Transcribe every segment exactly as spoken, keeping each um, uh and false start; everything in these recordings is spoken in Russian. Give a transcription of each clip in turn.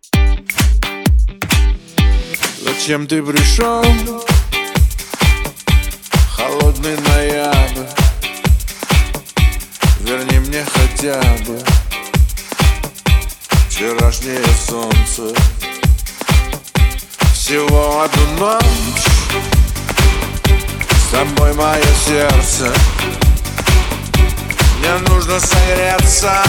Зачем ты пришел? Холодный ноябрь, верни мне хотя бы вчерашнее солнце. Всего одну ночь с тобой мое сердце. Мне нужно согреться,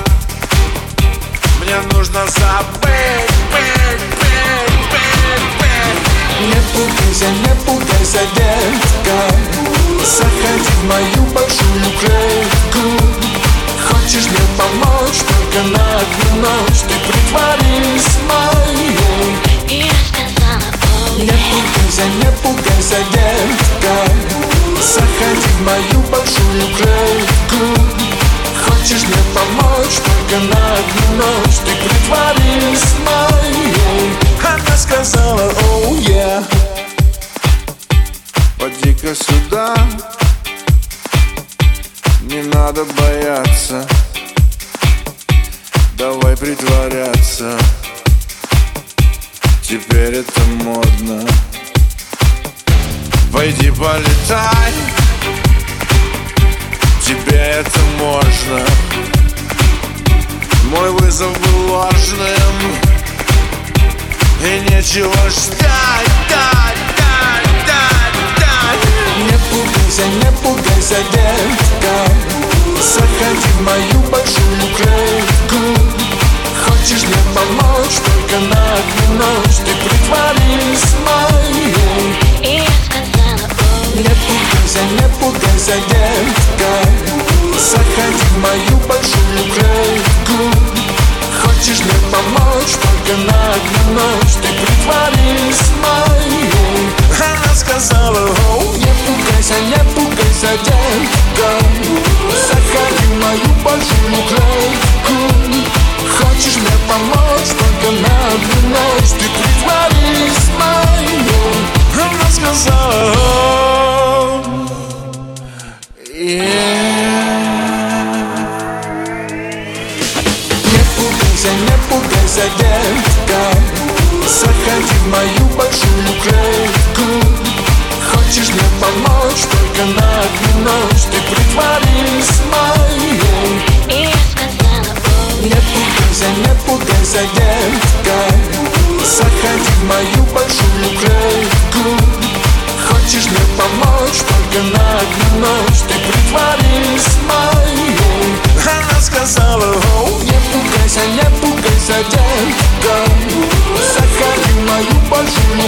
мне нужно забыть, быть, быть, быть, быть. Не пугайся, не пугайся, детка, заходи в мою большую клетку. Хочешь мне помочь, только на одну ночь ты притворись моей. И я сказала, о, не пугайся, не пугайся, детка, заходи в мою большую клетку. Хочешь мне помочь, только на одну ночь ты притворись моей. Она сказала, оу, oh, yeah. Поди-ка сюда, не надо бояться, давай притворяться, теперь это модно. Пойди полетай, тебе это можно. Мой вызов был ложным, и нечего ждать, дать, дать, дать, дать. Не пугайся, не пугайся, детка, заходи в мою большую клетку. Хочешь мне помочь, только на одну ночь ты притворись моей. и я сказала, о, Не пугайся, не пугайся, детка, заходи в мою большую клетку. Хочешь мне помочь, только на одну ночь ты притворись моей. Она сказала, оу, не пугайся, не пугайся, детка, заходи в мою большую клетку. Хочешь мне помочь, только на одну ночь ты притворись моей. Она сказала, оу, yeah. Не пугайся, не пугайся, детка, заходи в мою большую клетку. Хочешь мне помочь, только на одну ночь ты притворись моей. и я сказала, о, Не пугайся, не пугайся, детка, заходи в мою большую клетку. Хочешь мне помочь, только на одну ночь ты притворись моей. Она сказала, оу, не пугайся, не пугайся, детка, заходи в мою большую